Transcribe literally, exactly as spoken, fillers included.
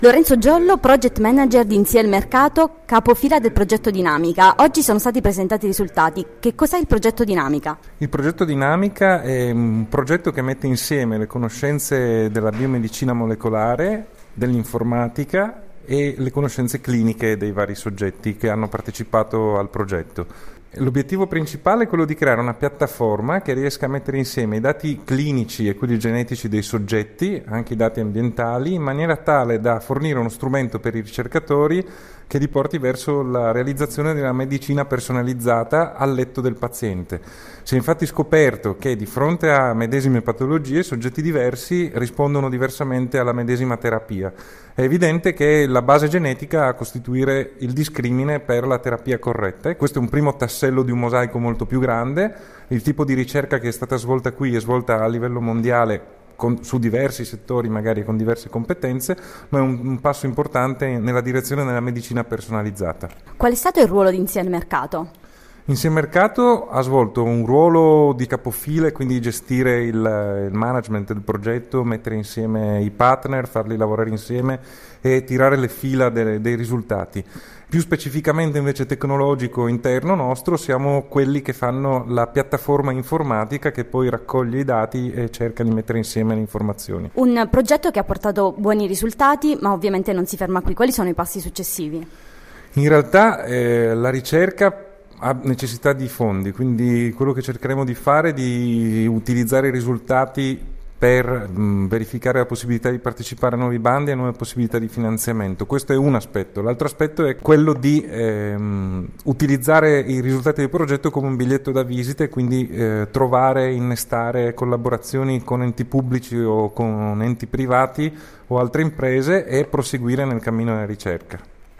Lorenzo Giollo, Project Manager di Insieme Mercato, capofila del progetto Dinamica. Oggi sono stati presentati i risultati. Che cos'è il progetto Dinamica? Il progetto Dinamica è un progetto che mette insieme le conoscenze della biomedicina molecolare, dell'informatica e le conoscenze cliniche dei vari soggetti che hanno partecipato al progetto. L'obiettivo principale è quello di creare una piattaforma che riesca a mettere insieme i dati clinici e quelli genetici dei soggetti, anche i dati ambientali, in maniera tale da fornire uno strumento per i ricercatori che li porti verso la realizzazione di una medicina personalizzata al letto del paziente. Si è infatti scoperto che di fronte a medesime patologie, soggetti diversi rispondono diversamente alla medesima terapia. È evidente che la base genetica a costituire il discrimine per la terapia corretta e questo è un primo tassello di un mosaico molto più grande. Il tipo di ricerca che è stata svolta qui è svolta a livello mondiale con, su diversi settori, magari con diverse competenze, ma è un, un passo importante nella direzione della medicina personalizzata. Qual è stato il ruolo di Insieme Mercato? Insieme Mercato ha svolto un ruolo di capofila, quindi gestire il, il management del progetto, mettere insieme i partner, farli lavorare insieme e tirare le fila dei, dei risultati. Più specificamente invece tecnologico interno nostro siamo quelli che fanno la piattaforma informatica che poi raccoglie i dati e cerca di mettere insieme le informazioni. Un progetto che ha portato buoni risultati, ma ovviamente non si ferma qui. Quali sono i passi successivi? In realtà eh, la ricerca ha necessità di fondi, quindi quello che cercheremo di fare è di utilizzare i risultati per mh, verificare la possibilità di partecipare a nuovi bandi e nuove possibilità di finanziamento. Questo è un aspetto. L'altro aspetto è quello di ehm, utilizzare i risultati del progetto come un biglietto da visita e quindi eh, trovare, innestare collaborazioni con enti pubblici o con enti privati o altre imprese e proseguire nel cammino della ricerca.